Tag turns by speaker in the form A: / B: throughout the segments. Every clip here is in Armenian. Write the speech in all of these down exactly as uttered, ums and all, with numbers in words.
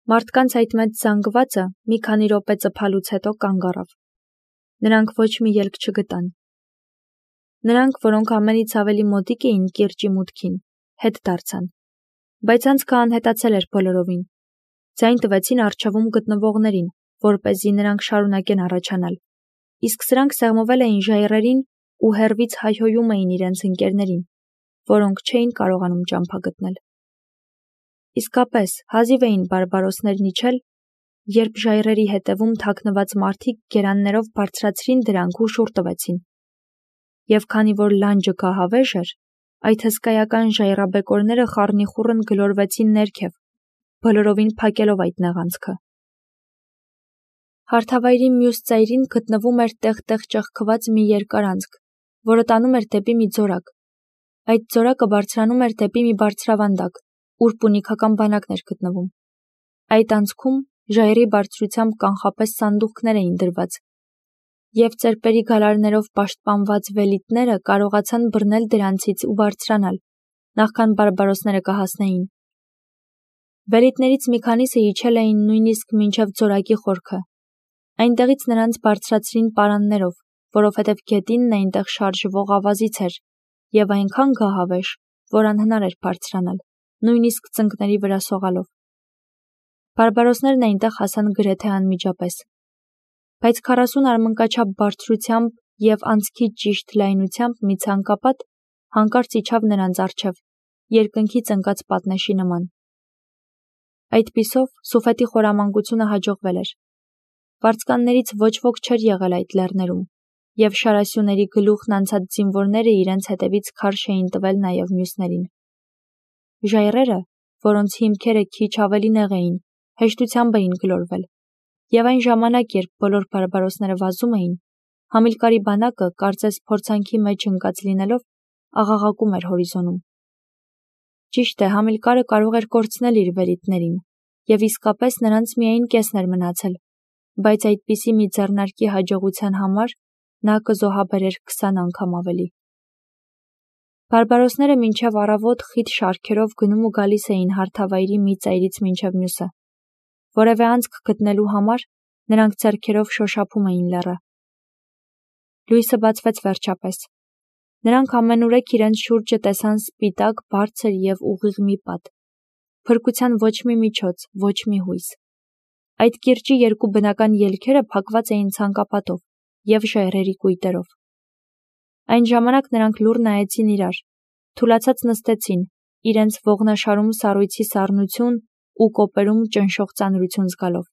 A: Մարդկանց այդ մեծ զանգվածը մի քանի րոպե ծփալուց հետո կանգ առավ։ Նրանք ոչ մի ելք չգտան։ Նրանք, որոնք ամենից ավելի մոտիկ էին կիրճի մուտքին, հետ դարձան, բայց անցքը անհետացել էր բոլորովին։ Ձայն տվեցին առջևում գտնվողներին, որպեսզի նրանք շարունակեն առաջանալ, իսկ սրանք սեղմվել էին ժայռերին ու հեռվից հայհոյում էին իրենց ընկերներին, որոնք չէին կարողանում ճամփա գտնել։ Իսկապես, հազիվ էին բարբարոսներն իջել, երբ ժայռերի հետևում թաքնված մարդիկ գերաններով բարձրացրին դրանք ու շուռ տվեցին։ Եվ քանի որ լանջը գահավեժ էր, այդ հսկայական ժայռաբեկորները խառնիխուռն գլորվեցին ներքև, բոլորովին փակելով այդ նեղանցքը։ Հարթավայրի մյուս ծայրին գտնվում էր տեղ-տեղ ճեղքված մի երկար անցք, որը տանում էր դեպի մի ձորակ։ Այդ ձորակը բարձրանում էր դեպի մի բարձրավանդակ, ուր պունիկական բանակն էր գտնվում։ Այդ անցքում ժայռի բարձրությամբ կանխապես սանդուղքներ էին դրված, և ծեպերի գալարներով պաշտպանված վելիտները կարողացան բռնել դրանցից ու բարձրանալ, նախքան բարբարոսները կհասնեին։ Վելիտներից մի քանիսը իջել էին նույնիսկ մինչև ձորակի խորքը։ Այնտեղից նրանց բարձրացրին պարաններով, որովհետև գետինն այնտեղ շարժվող ավազից էր և այնքան գահավեժ, որ անհնար էր բարձրանալ, նույնիսկ ծնկների վրա սողալով։ Բարբարոսներն այնտեղ հասան գրեթե անմիջապես։ Բայց քառասուն արմնկաչափ բարձրությամբ և անցքի ճիշտ լայնությամբ մի ցանկապատ հանկարծ իջավ նրանց առջև, երկնքի ծնկած պատնեշի նման։ Այդպիսով Սուֆետի խորամանկությունը հաջողվել էր։ Վարձկաններից ոչ ոք չէր եղել այդ լեռներում, և շարասյուների գլուխն անցած զինվորները իրենց հետևից քարշ էին տվել նաև մյուսներին։ Ժայռերը, որոնց հիմքերը քիչ ավելի նեղ էին, հեշտությամբ էին գլորվել, և այն ժամանակ, երբ բոլոր բարբարոսները վազում էին, Համիլկարի բանակը, կարծես փորձանքի մեջ ընկած լինելով, աղաղակում էր հորիզոնում։ Ճիշտ է, Համիլկարը կարող էր կորցնել իր վելիտներին, և իսկապես նրանց միայն կեսն էր մնացել, բայց այդպիսի մի ձեռնարկի հաջողության համար նա կզոհաբերեր քսան անգամ ավելի։ Բարբարոսները մինչև առավոտ խիտ շարքերով գնում ու գալիս էին հարթավայրի մի ծայրից մինչև մյուսը։ Որևէ անցք գտնելու համար նրանք ձեռքերով շոշափում էին լեռը։ Լույսը բացվեց վերջապես։ Նրանք ամենուրեք իրենց շուրջը տեսան սպիտակ, բարձր և ուղիղ մի պատ։ Փրկության ոչ մի միջոց, ոչ մի հույս։ Այդ կիրճի երկու բնական ելքերը փակված էին ցանկապատով և ժայռերի կույտերով։ Այն ժամանակ նրանք լուռ նայեցին իրար, թուլացած նստեցին, իրենց ողնաշարում սառույցի սառնություն ու կոպերում ճնշող ծանրություն զգալով։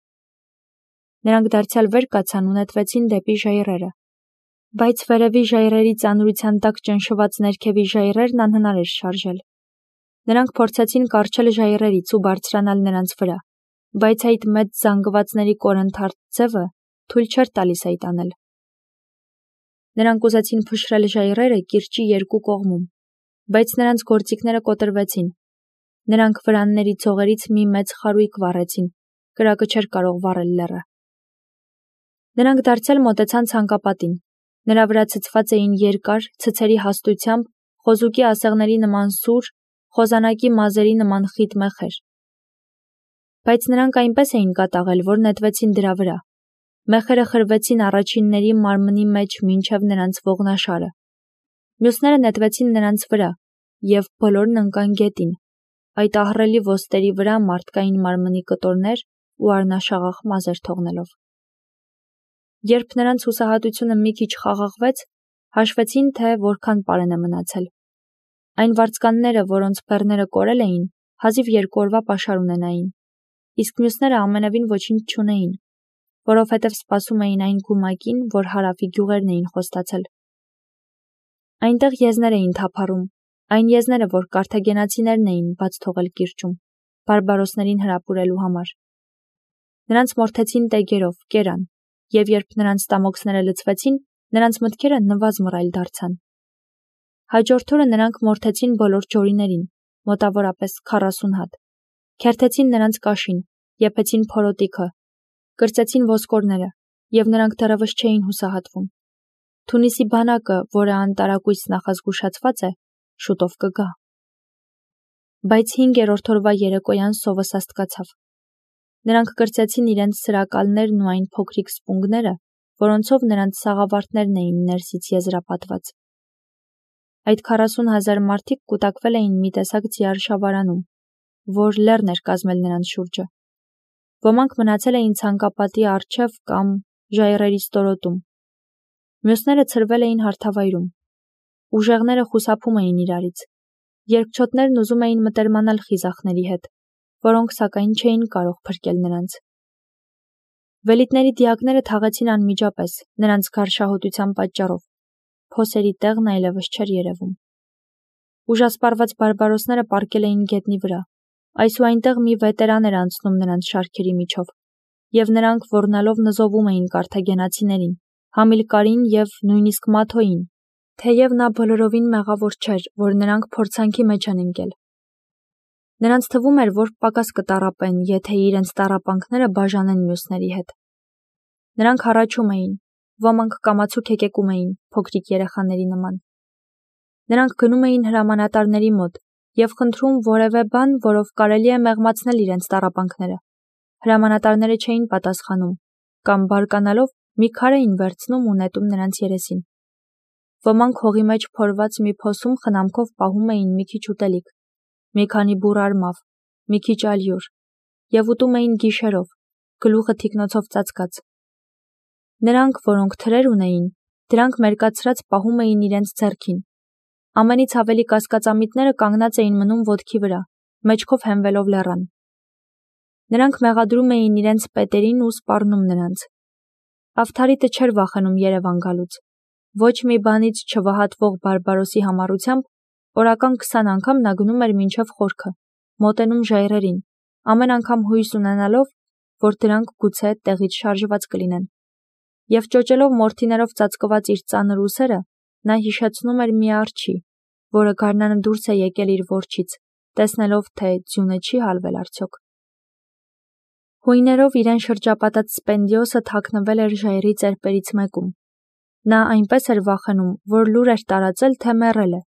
A: Նրանք դարձյալ վեր կացան ու նետվեցին դեպի ժայռերը, բայց վերևի ժայռերի ծանրության տակ ճնշված ներքևի ժայռերն անհնար էր շարժել։ Նրանք փորձեցին կառչել ժայռերից ու բարձրանալ նրանց վրա, բայց այդ մեծ զանգվածների կորնթարթ ձևը թույլ չէր տալիս այդ անել։ Նրանք ուզեցին փշրել ժայռերը կիրճի երկու կողմում, բայց նրանց գործիքները կոտրվեցին։ Նրանք վրանների ցողերից մի մեծ խարույկ վառեցին, կրակը չէր կարող վառել լեռը։ Նրանք դարձյալ մոտեցան ցանկապատին։ Նրա վրա ցցված էին երկար, ցցերի հաստությամբ, խոզուկի ասեղների նման սուր, խոզանակի մազերի նման խիտ մեխեր։ Բայց նրանք այնպես էին կատաղել, որ նետվեցին դրա վրա։ Մեխերը խրվեցին առաջինների մարմնի մեջ մինչև նրանց ողնաշարը։ Մյուսները նետվեցին նրանց վրա, և բոլորն ընկան գետին, այդ ահռելի ոստերի վրա մարդկային մարմնի կտորներ ու առնաշաղախ մազեր թողնելով։ Երբ նրանց հուսահատությունը մի քիչ խաղաղվեց, հաշվեցին, թե որքան պարեն է մնացել։ Այն վարձկանները, որոնց բեռները կորել էին, հազիվ երկու օրվա պաշար ունենային, իսկ մյուսները ամենևին ոչինչ չունեին, որովհետև սպասում էին այն գումակին, որ հարավի գյուղերն էին խոստացել։ Այնտեղ եզներ էին թափառում, այն եզները, որ կարթագենացիներն էին բաց թողել կիրճում, բարբարոսներին հրապուրելու համար։ Նրանց մորթեցին տեգերով, կերան, և երբ նրանց ստամոքսները լցվեցին, նրանց մտքերը նվազ մռայլ դարձան։ Հաջորդ օրը նրանք մորթեցին բոլոր ջորիներին, մոտավորապես քառասուն հատ, քերթեցին նրանց կաշին, եփեցին փորոտիքը, կրծեցին ոսկորները, և նրանք դեռևս չէին հուսահատվում։ Թունիսի բանակը, որը անտարակույս նախազգուշացված է, շուտով կգա։ Բայց հինգերորդ օրվա երեկոյան սովը սաստկացավ։ Նրանք կրծեցին իրենց սրակալներն ու այն փոքրիկ սպունգները, որոնցով նրանց սաղավարտներն էին ներսից եզրապատված։ Այդ քառասուն հազար մարդիկ կուտակվել էին մի տեսակ ձիարշավարանում, որ լեռն էր կազմել նրանց շուրջը։ Ոմանք մնացել էին ցանկապատի առջև կամ ժայռերի ստորոտում։ Մյուսները ցրվել էին հարթավայրում։ Ուժեղները խուսափում էին իրարից։ Երկչոտներն ուզում էին մտերմանալ խիզախների հետ, որոնք սակայն չէին կարող փրկել նրանց։ Վելիտների դիակները թաղեցին անմիջապես, նրանց գարշահոտության պատճառով։ Փոսերի տեղն այլևս չէր երևում։ Ուժասպառված բարբարոսները պառկել էին գետնի վրա։ Այս ու այնտեղ մի վետերան էր անցնում նրանց շարքերի միջով, և նրանք ոռնալով նզովում էին կարթագենացիներին, Համիլկարին և նույնիսկ Մաթոյին, թեև նա բոլորովին մեղավոր չէր, որ նրանք փորձանքի մեջ են ընկել։ Նրանց թվում էր, որ պակաս կտառապեն, եթե իրենց տառապանքները բաժանեն մյուսների հետ։ Նրանք հառաչում էին, ոմանք կամացուկ հեկեկում էին, փոքրիկ երեխաների նման։ Նրանք գնում էին հրամանատարների մոտ և խնդրում որևէ բան, որով կարելի է մեղմացնել իրենց տառապանքները։ Հրամանատարները չէին պատասխանում, կամ բարկանալով մի քար էին վերցնում ու նետում նրանց երեսին։ Ոմանք հողի մեջ փորված մի փոսում խնամքով պահում էին մի քիչ ուտելիք, մի քանի բուռ արմավ, մի քիչ ալյուր, և ուտում էին գիշերով, գլուխը թիկնոցով ծածկած։ Նրանք, որոնք թրեր ունեին, դրանք մերկացրած պահում էին իրենց ձեռքին։ Ամենից ավելի կասկածամիտները կանգնած էին մնում ոտքի վրա, մեջքով հենվելով լեռան։ Նրանք մեղադրում էին իրենց պետերին ու սպառնում նրանց։ Ավթարիտը չէր վախենում Երևան գալուց։ Ոչ մի բանից չվհատվող բարբարոսի համառությամբ օրական քսան անգամ նա գնում էր մինչև խորքը, մոտենում ժայռերին, ամեն անգամ հույս ունենալով, որ դրանք գուցե տեղից շարժված կլինեն։ Եվ ճոճելով մորթիներով ծածկված իր ծանր ուսերը, նա հիշեցնում էր մի արջի, որը գարնանը դուրս է եկել իր որջից, տեսնելով, թե ձյունը չի հալվել արդյոք։ Հույներով իրեն շրջապատած Սպենդիոսը թաքնվել էր ժայռի ծեպերից մեկում։ Նա այնպես էր վախենում, որ լուր էր տարածել, թե մեռել է։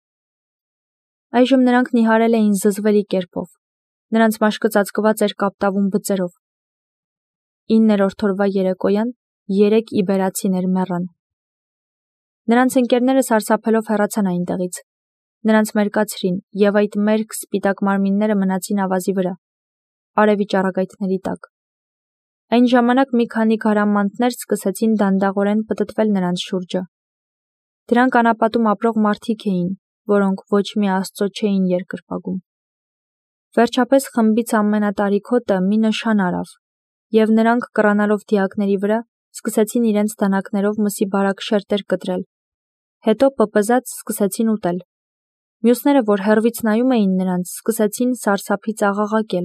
A: Այժմ նրանք նիհարել էին զզվելի կերպով։ Նրանց մաշկը ծածկված էր կապտավուն բծերով։ Իններորդ օրվա երեկոյան երեք իբերացիներ մեռան։ Նրանց ընկերները սարսափելով հեռացան այնտեղից։ Նրանց մերկացրին, և այդ մերկ սպիտակ մարմինները մնացին ավազի վրա, արևի ճառագայթների տակ։ Այն ժամանակ մի քանի գարամանտներ սկսեցին դանդաղորեն պտտվել նրանց շուրջը։ Դրանք անապատում ապրող մարդիկ էին, որոնք ոչ մի աստծո չէին երկրպագում։ Վերջապես խմբից ամենատարիքոտը մի նշան արավ, և նրանք, կռանալով դիակների վրա, սկսեցին իրենց դանակներով մսի բարակ շերտեր կտրել։ Հետո պպզած սկսեցին ուտել։ Մյուսները, որ հեռվից նայում էին նրանց, սկսեցին սարսափից աղաղակել։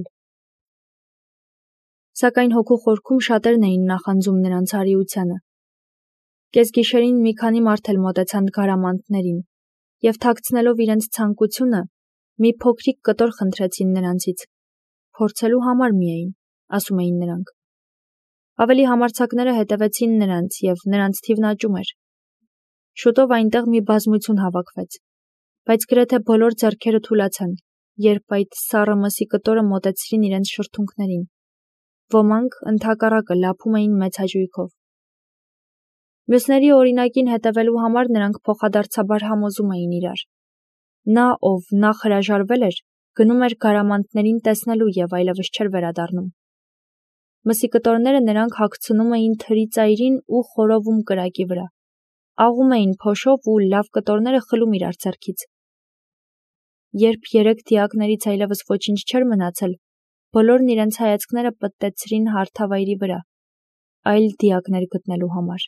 A: Սակայն հոգու խորքում շատերն էին նախանձում նրանց արիությանը։ Կեսգիշերին մի քանի մարդ էլ մոտեցան գարամանտներին, և թաքցնելով իրենց ցանկությունը, մի փոքրիկ կտոր խնդրեցին նրանցից։ Փորձելու համար միայն, ասում էին նրանք։ Ավելի համարձակները հետևեցին նրանց, և նրանց թիվն աճում էր։ Շուտով այնտեղ մի բազմություն հավաքվեց, բայց գրեթե բոլոր ձեռքերը թուլացան, երբ այդ սառը մսի կտորը մոտեցրին իրենց շրթունքներին։ Ոմանք ընդհակառակը լափում էին մեծ հաճույքով։ Մյուսների օրինակին հետևելու համար նրանք փոխադարձաբար համոզում էին իրար։ Նա, ով նախ հրաժարվել էր, գնում էր գարամանտներին տեսնելու և այլևս չէր վերադառնում։ Մսի կտորները նրանք հագցնում էին թրի ծայրին ու խորովում կրակի վրա, աղում էին փոշով ու լավ կտորները խլում իրար ձեռքից։ Երբ երեք դիակներից այլևս ոչինչ չէր մնացել, բոլորն իրենց հայացքները պտտեցրին հարթավայրի վրա, այլ դիակներ գտնելու համար։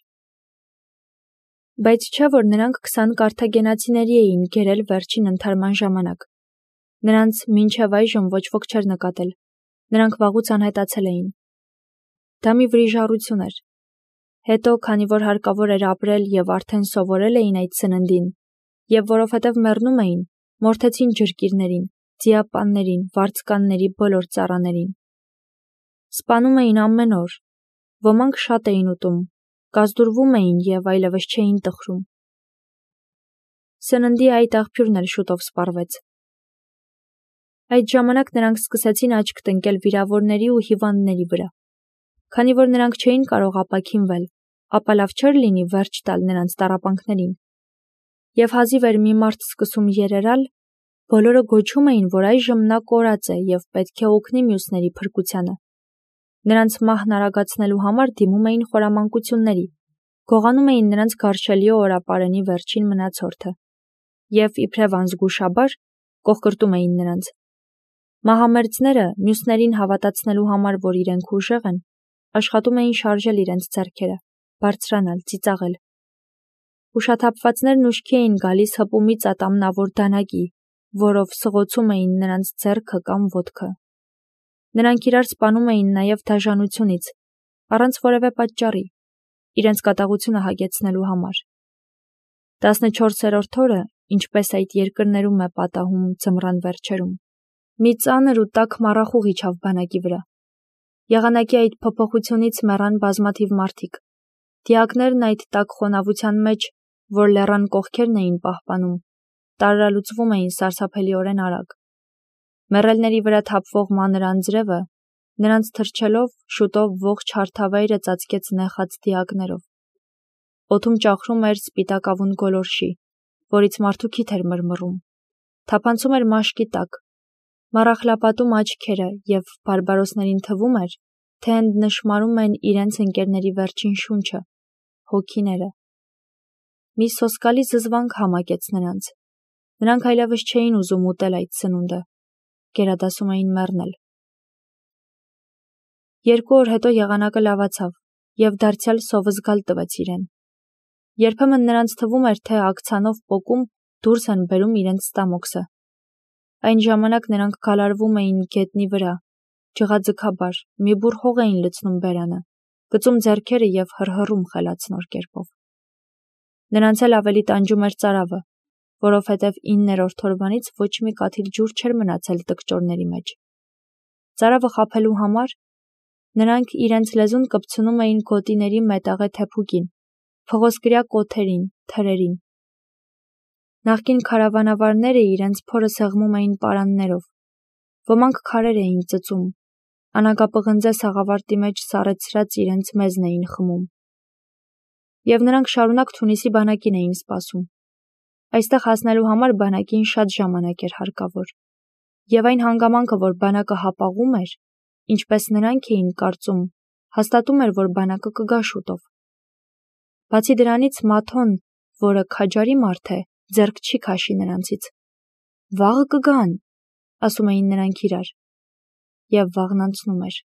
A: Բայց չէ՞ որ նրանք քսան կարթագենացիների էին գերել վերջին ընդհարման ժամանակ։ Նրանց մինչև այժմ ոչ ոք չէր նկատել։ Նրանք վաղուց անհետացել էին։ Դա մի վրիժառություն էր։ Հետո, քանի որ հարկավոր էր ապրել և արդեն սովորել էին այդ սննդին, և որովհետև մեռնում էին, մորթեցին ջրկիրներին, ձիապաններին, վարձկանների բոլոր ծառաներին։ Սպանում էին ամեն օր։ Ոմանք շատ էին ուտում, կազդուրվում էին և այլևս չէին տխրում։ Սննդի այդ աղբյուրն էլ շուտով սպառվեց։ Այդ ժամանակ նրանք սկսեցին աչք տնկել վիրավորների ու հիվանդների վրա։ Քանի որ նրանք չէին կարող ապաքինվել, ապա լավ չէր լինի վերջ տալ նրանց տառապանքներին։ Եվ հազիվ էր մի մարդ սկսում երերալ, բոլորը գոչում էին, որ այժմ նա կորած է և պետք է օգնի մյուսների փրկությանը։ Նրանց մահն արագացնելու համար դիմում էին խորամանկությունների, գողանում էին նրանց գարշելի օրապարենի վերջին մնացորդը և իբրև անզգուշաբար կոխկրտում էին նրանց։ Մահամերձները մյուսներին հավատացնելու համար, որ իրենք ուժեղ են, աշխատում էին շարժել իրենց ձեռքերը, բարձրանալ, ծիծաղել։ Ուշաթափվածներն ուշքի էին գալիս հպումից ատամնավոր դանակի, որով սղոցում էին նրանց ձեռքը կամ ոտքը։ Նրանք իրար սպանում էին նաև դաժանությունից, առանց որևէ պատճառի, իրենց կատաղությունը հագեցնելու համար։ Տասնչորսերորդ օրը, ինչպես այդ երկրներում է պատահում ձմռան վերջերում, մի ծանր ու տաք մառախուղ իջավ բանակի վրա։ Եղանակի այդ փոփոխությունից մեռան բազմաթիվ մարդիկ։ Դիակներն այդ տաք խոնավության մեջ, որ լեռան կողքերն էին պահպանում, տարրալուծվում էին սարսափելիորեն արագ։ Մեռելների վրա թափվող մանր անձրևը, նրանց թրջելով, շուտով ողջ հարթավայրը ծածկեց նեխած դիակներով։ Օդում ճախրում էր սպիտակավուն գոլորշի, որից մարդու քիթ էր մռմռում։ Թափանցում էր մաշկի տակ, մառախլապատում աչքերը և բարբարոսներին թվում էր, թե ընդնշմարում են իրենց ընկերների վերջին շունչը, հոգիները։ Մի սոսկալի զզվանք համակեց նրանց։ Նրանք այլևս չէին ուզում ուտել այդ սնունդը, գերադասում էին մեռնել։ Երկու օր հետո եղանակը լավացավ և դարձյալ սովզգալ տվեց իրեն։ Երբեմն նրանց թվում էր, թե աքցանով պոկում դուրս են բերում իրենց ստամոքսը։ Այն ժամանակ նրանք գալարվում էին գետնի վրա, ջղաձգաբար, մի բուռ հող էին լցնում բերանը, գծում ձեռքերը և հռհռում խելացնոր կերպով։ Նրանց էլ ավելի տանջում էր ծարավը, որովհետև իններորդ օրվանից ոչ մի կաթիլ ջուր չէր մնացել տկճորների մեջ։ Ծարավը խաբելու համար նրանք իրենց լեզուն կպցնում էին գոտիների մետաղե թեփուկին, փղոսկրյա կոթերին, թրերին։ Նախկին քարավանավարները իրենց փորը սեղմում էին պարաններով, ոմանք քարեր էին ծծում, անագապղնձե սաղավարտի մեջ սառեցրած իրենց մեզն էին խմում։ Եվ նրանք շարունակ Թունիսի բանակին էին սպասում։ Այստեղ հասնելու համար բանակին շատ ժամանակ էր հարկավոր։ Եվ այն հանգամանքը, որ բանակը հապաղում էր, ինչպես նրանք էին կարծում, հաստատում էր, որ բանակը կգա շուտով։ Բացի դրանից Մաթոն, որը քաջարի մարդ է, ձեռք չի քաշի նրանցից։ Վաղը կգան, ասում էին նրանք իրար։ Եվ վաղն անցնում էր։